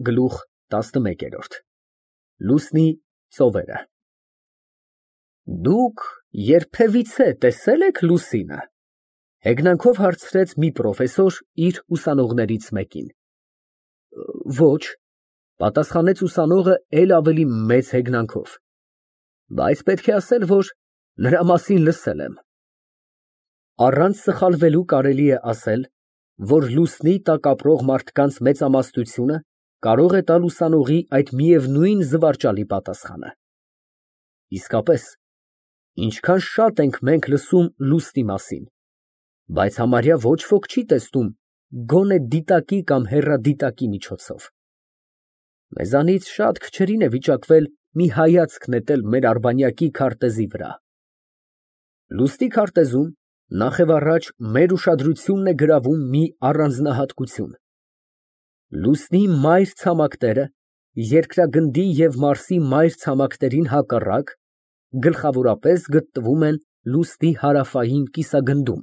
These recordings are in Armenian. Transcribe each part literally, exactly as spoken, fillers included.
Գլուխ տասնմեկ։ Լուսնի ծովերը։ Դուք երբևիցե տեսե՞լ եք լուսինը, հեգնանքով հարցրեց մի պրոֆեսոր իր ուսանողներից մեկին։ Ոչ, պատասխանեց ուսանողը էլ ավելի մեծ հեգնանքով, բայց պետք է ասել, որ նրա մասին լսել եմ։ Առանց սխալվելու կարելի է ասել, որ լուսնի տակ ապրող մարդկանց մեծամասնությունը կարող է տալ ուսանողի այդ միևնույն զվարճալի պատասխանը։ Իսկապես, ինչքան շատ ենք մենք լսում լուսնի մասին, բայց համարյա ոչ ոք չի տեսնում գոնե դիտակի կամ հեռադիտակի միջոցով։ Մեզանից շատ քչերին է վիճակվել մի հայացք նետել մեր արբանյակի քարտեզի վրա։ Լուսնի քարտեզում նախ և առաջ մեր ուշադրությունն է գրավում մի առանձնահատկություն։ Լուսնի մայր ցամաքները երկրագնդի և Մարսի մայր ցամաքներին հակառակ գլխավորապես գտնվում են լուսնի հարավային կիսագնդում։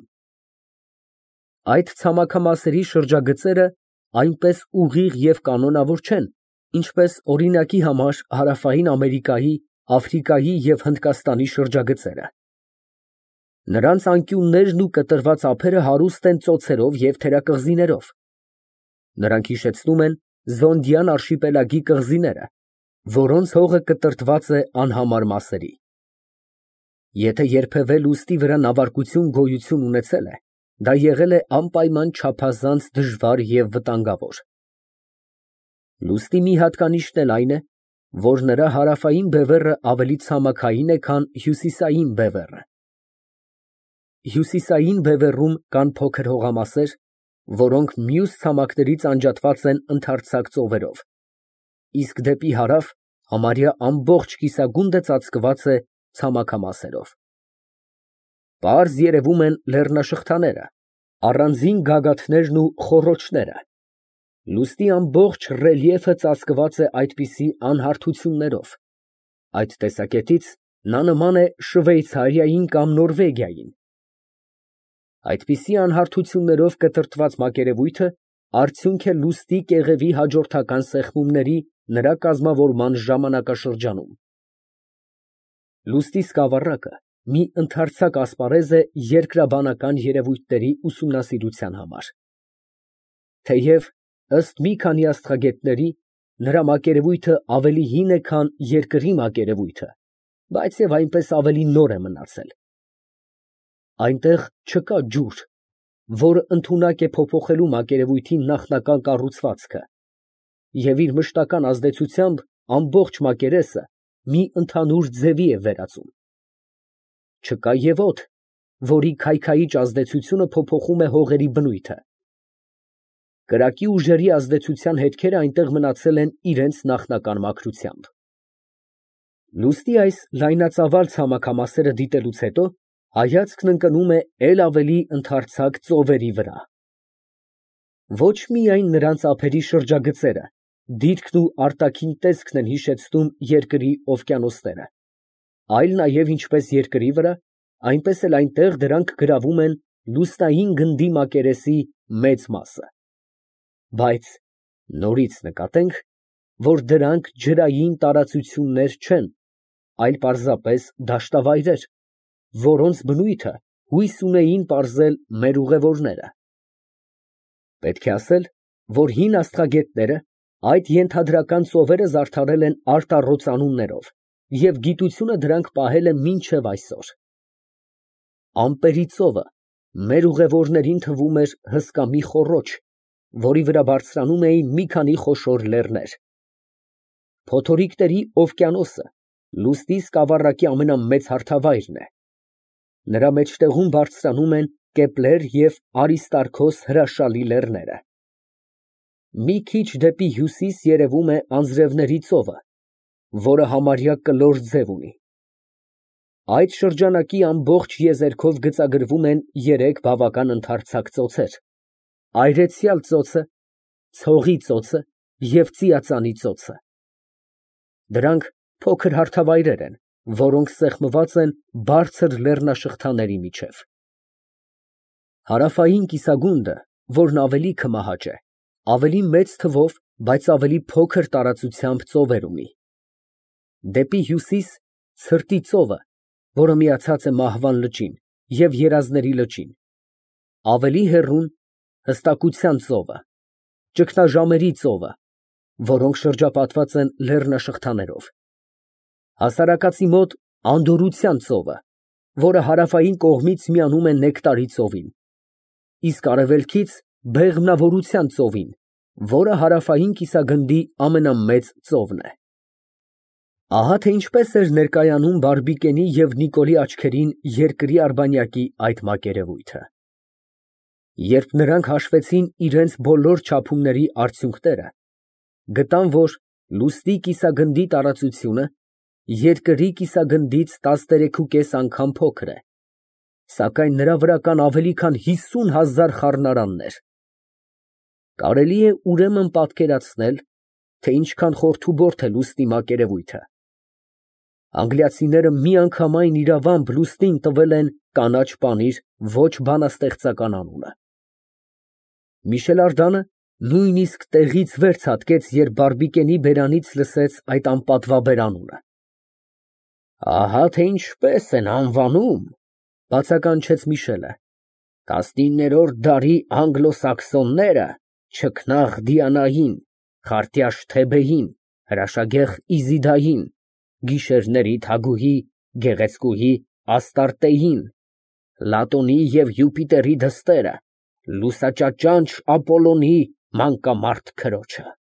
Այդ ցամաքամասերի շրջագծերը այնպես ուղիղ և կանոնավոր չեն, ինչպես օրինակի համար Հարավային Ամերիկայի, Աֆրիկայի և Հնդկաստանի շրջագծերը։ Նրանց անկյուններն ու կտրված ափերը հարուստ են ծոցերով և թերակղզիներով։ Նրանք հիշեցնում են Զոնդյան արշիպելագի կղզիները, որոնց հողը կտրտված է անհամար մասերի։ Եթե երբևէ լուսնի վրա նավարկություն գոյություն ունեցել է, դա եղել է անպայման չափազանց դժվար և վտանգավոր։ Լուսնի մի հատկանիշն էլ այն է, որ նրա հարավային բևեռը ավելի ցամաքային է, քան հյուսիսային բևեռը։ Հյուսիսային բևեռում կան փոքր հողամասեր, որոնք մյուս ցամաքներից անջատված են ընդարձակ ծովերով, իսկ դեպի հարավ համարյա ամբողջ կիսագունդը ծածկված է ցամաքամասերով։ Պարզ երևում են լեռնաշղթաները, առանձին գագաթներն ու խոռոչները։ Լուսնի ամբողջ ռելիեֆը ծածկված է այդպիսի անհարթություններով։ Այդ տեսակետից նա նման է Շվեյցարիային կամ Նորվեգիային։ Այդպիսի անհարթություններով կտրտված մակերևույթը արդյունք է լուսնի կեղևի հաջորդական սեղմումների նրա կազմավորման ժամանակաշրջանում։ Լուսնի սկավառակը մի ընդարձակ ասպարեզ է երկրաբանական երևույթների ուսումնասիրության համար։ Թեև, ըստ մի քանի աստղագետների, նրա մակերևույթը ավելի հին է, քան Երկրի մակերևույթը, բայց և այնպես ավելի նոր է մնացել։ Այնտեղ չկա ջուր, որը ընդունակ է փոփոխելու մակերևույթի նախնական կառուցվածքը, և իր մշտական ազդեցությամբ ամբողջ մակերեսը մի ընդհանուր ձևի է վերածում։ Չկա և օդ, որի քայքայիչ ազդեցությունը փոփոխում է հողերի բնույթը։ Կրակի ուժերի ազդեցության հետքերը այնտեղ մնացել են իրենց նախնական մաքրությամբ։ Լուսնի այս լայնածավալ ցամաքամասերը դիտելուց հետո հայացքն ընկնում է էլ ավելի ընդարձակ ծովերի վրա։ Ոչ միայն նրանց ափերի շրջագծերը, դիրքն ու արտաքին տեսքն են հիշեցնում Երկրի օվկիանոսները, այլ նաև ինչպես Երկրի վրա, այնպես էլ այնտեղ դրանք գրավում են լուսնային գնդի մակերեսի մեծ մասը։ Բայց նորից նկատենք, որ դրանք ջրային տարածություններ չեն, այլ պարզապես դաշտավայրեր, որոնց բնույթը հույս ունեին պարզել մեր ուղևորները։ Պետք է ասել, որ հին աստղագետները այդ ենթադրական ծովերը զարդարել են արտառոց անուններով, և գիտությունը դրանք պահել է մինչև այսօր։ Ամպերի ծովը մեր ուղևորներին թվում էր հսկա մի խոռոչ, որի վրա բարձրանում էին մի քանի խոշոր լեռներ։ Փոթորիկների օվկիանոսը լուսնի սկավառակի ամենամեծ հարթավայրն է։ Նրա մեջտեղում բարձրանում են Կեպլեր և Արիստարքոս հրաշալի լեռները։ Մի քիչ դեպի հյուսիս երևում է Անձրևների ծովը, որը համարյա կլոր ձև ունի։ Այդ շրջանակի ամբողջ եզերքով գծագրվում են երեք բավական ընդարձակ ծոցեր. Այրեցյալ ծոցը, Ցողի ծոցը և Ծիածանի ծոցը։ Դրանք փոքր հարթավայրեր են, որոնք սեղմված են բարձր լեռնաշղթաների միջև։ Հարավային կիսագունդը, որն ավելի քմահաճ է, ավելի մեծ թվով բայց ավելի փոքր տարածությամբ ծովեր ունի։ Դեպի հյուսիս Ցրտի ծովը, որը միացած է Մահվան լճին և Երազների լճին, ավելի հեռուն Հստակության ծովը, Ճգնաժամերի ծովը, որոնք շրջապատված են լեռնաշղթաներով, հասարակածի մոտ Անդորրության ծովը, որը հարավային կողմից միանում է Նեկտարի ծովին, իսկ արևելքից Բեղմնավորության ծովին, որը հարավային կիսագնդի ամենամեծ ծովն է։ Ահա թե ինչպես էր ներկայանում Բարբիկենի և Նիկոլի աչքերին երկրի արբանյակի այդ մակերևույթը։ Երբ նրանք հաշվեցին իրենց բոլոր չափումների արդյունքները, գտան, որ լուսնի կիսագնդի տարածությունը երկրի կիսագնդից տասներեքուկես անգամ փոքր է, սակայն նրա վրա կան ավելի քան հիսուն հազար խառնարաններ։ Կարելի է ուրեմն պատկերացնել, թե ինչքան խորթուբորդ է լուսնի մակերևույթը։ Անգլիացիները միանգամայն իրավամբ լուսնին տվել են կանաչ պանիր ոչ բանաստեղծական անունը։ Միշել Ардանը նույնիսկ տեղից վեր ցատկեց, երբ Բարբիկենի բերանից լսեց այդ անպատվաբեր անունը։ Ահա թե ինչպես են անվանում, բացականչեց Միշելը, տասնիններորդ դարի անգլոսաքսոնները չքնաղ Դիանային, խարտյաշ Թեբեին, հրաշագեղ Իզիդային, գիշերների թագուհի, գեղեցկուհի Աստարտեին, Լատոնի և Յուպիտերի դստերը, լուսաճաճանճ Ապոլոնի մանկամարտ քրոջը։